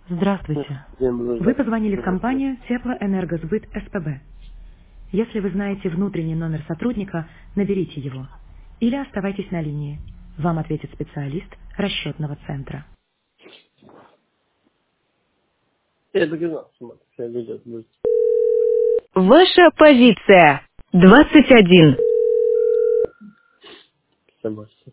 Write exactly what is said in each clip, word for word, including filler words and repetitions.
Здравствуйте. Вы позвонили в компанию Теплоэнергосбыт СПБ. Если вы знаете внутренний номер сотрудника, наберите его. Или оставайтесь на линии. Вам ответит специалист расчетного центра. Я доказал, что себя ведет будет. Ваша позиция. двадцать один. Собачься.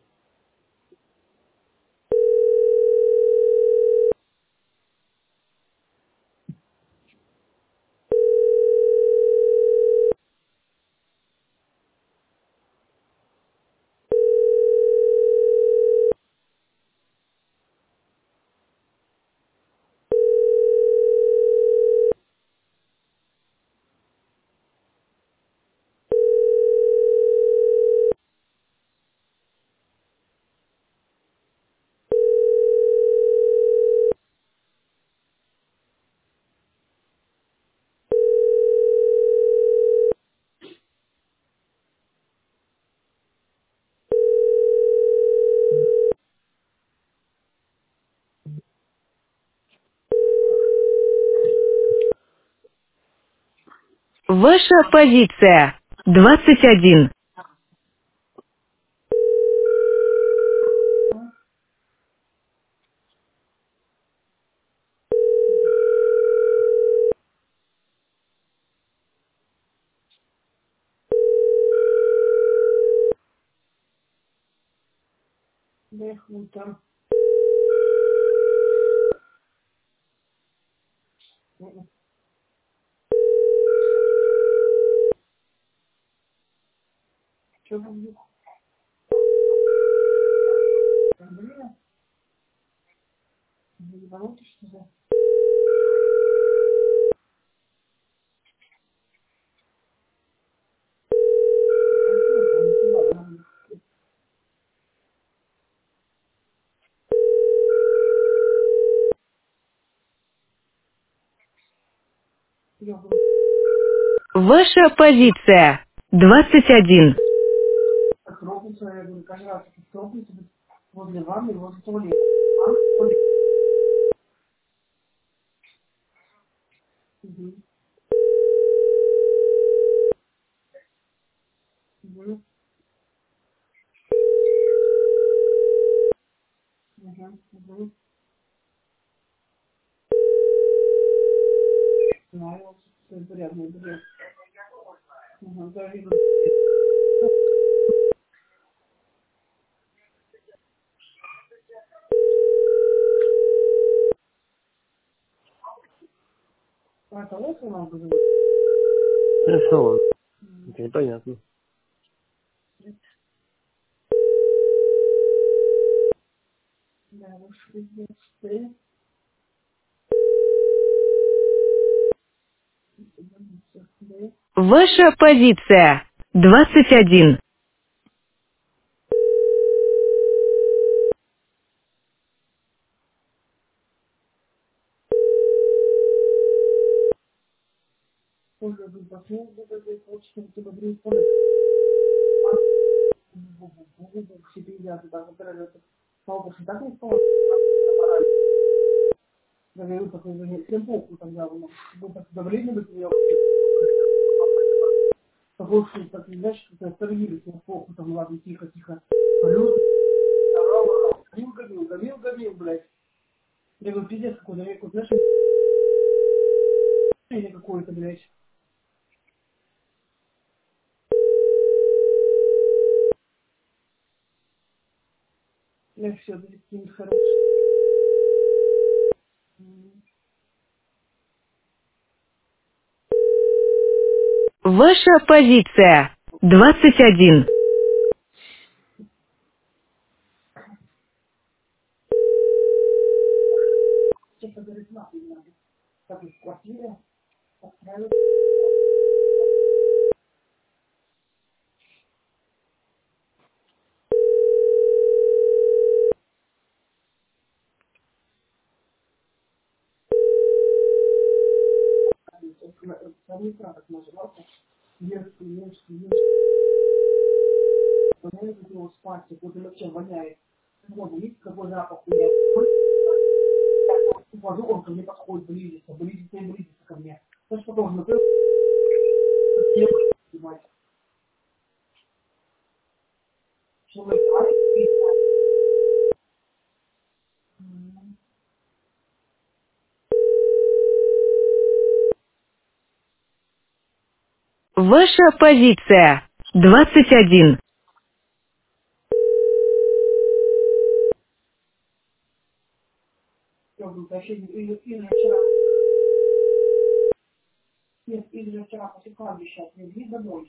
Ваша позиция. двадцать один. Ваша позиция. двадцать один. Хорошо, он. Это непонятно. Ваша позиция. двадцать один. Ваша позиция. двадцать один. Ухожу, он ко мне подходит, близится, близится и близится ко мне. Значит, потом, ну, ты не понимаешь, что вы говорите. Ваша позиция. двадцать один. Я говорю, вообще, или, или вчера, нет, или вчера после кладбища отвезли домой.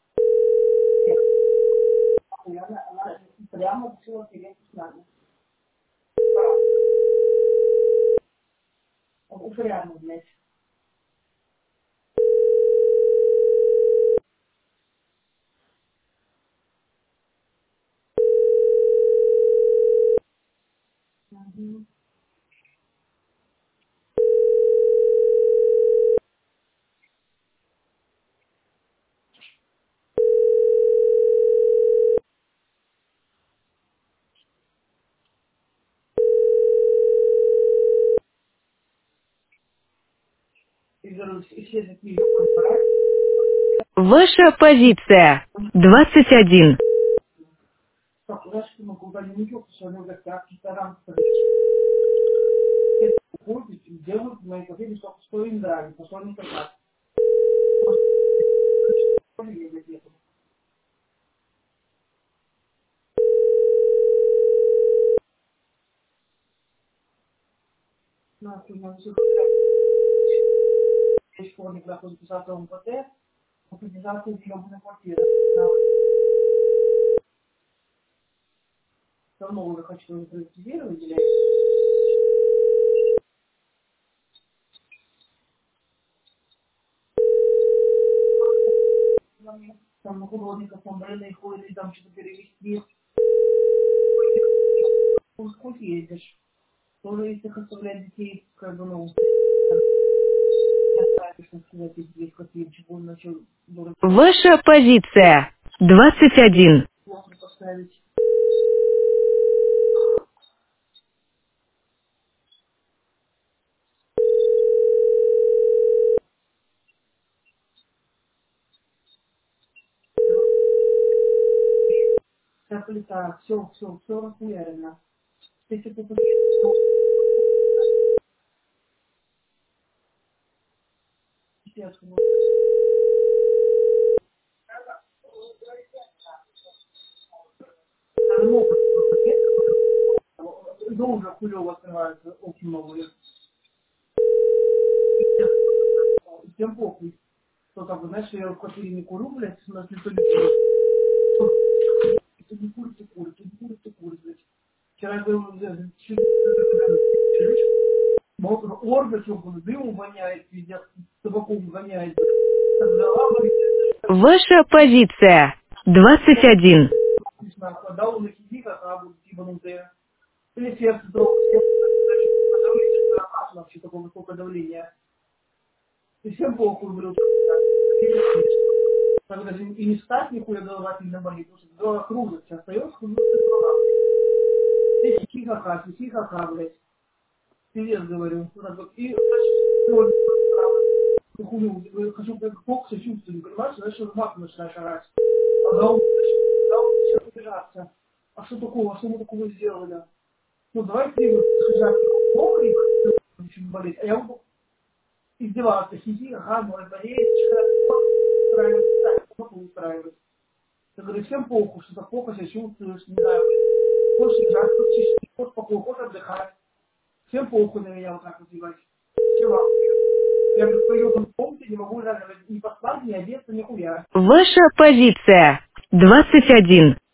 И она, она прямо решила перейти с нами. Упрямо, блядь. Угу. И говорю, и все такие, ёбаный Ваша позиция. двадцать один. так, знаешь, что мы куда-нибудь не идём, что они говорят, как ресторан, ходят, делают мои кофейни, что им нравится, что они хотят. Нахуй, нам все школьник находится в шестом МПТ, попадизация съемной квартиры. Давно уже хочу его приватизировать, блядь. Там на художников Амбрелла ходит, и там что-то перевести. Ну, сколько ездишь? Тоже если их оставлять детей, как бы, ну, оставишь, так сказать, их здесь кофейчик, он начал дурак Ваша позиция. двадцать один. плохо поставить. Вся плита, все, все, все расхуярено. Если ты долго хуёво открываются окна новые. Всем похуй. Что там, знаешь, я в квартире не курю, блядь, у нас никто не курит. Ты не курит, ты курит, ты не курит, ты курит, блядь. Вчера я был, чуть орга, что было, дымом воняет, пиздец, табаком воняет, блядь. Ваша позиция. двадцать один. Да, он на сиди, как а будут ебанутые. Или сердце вдруг, вообще такое высокое давление. И всем похуй, блядь. Так даже и не встать, нихуя голова сильно болит, потому что голова кружится, остается, кружится голова. Ты хихаха, ты хихаха, блядь. Пиздец, говорю. И, хуйню, хочу как фокус и чувствую, понимаешь, знаешь, что мат начинаешь орать. А да он начинает убежаться. А что такого, а что мы такого сделали? Ну, давай ты вот схожать мокрый, ничего болит, а я буду издеваться, хихи, ага, может болеть, устраивать, устраивать, устраивать. Я говорю, всем похуй, что-то плохо себя чувствуешь, не знаю, хочешь лежать, хочешь чистить, хочешь покой, хочешь отдыхать. Всем похуй на меня вот так вот ебать. Чего? Я в своем комнате не могу реально ни поспать, ни одеться, ни хуя. Ваша позиция. двадцать один.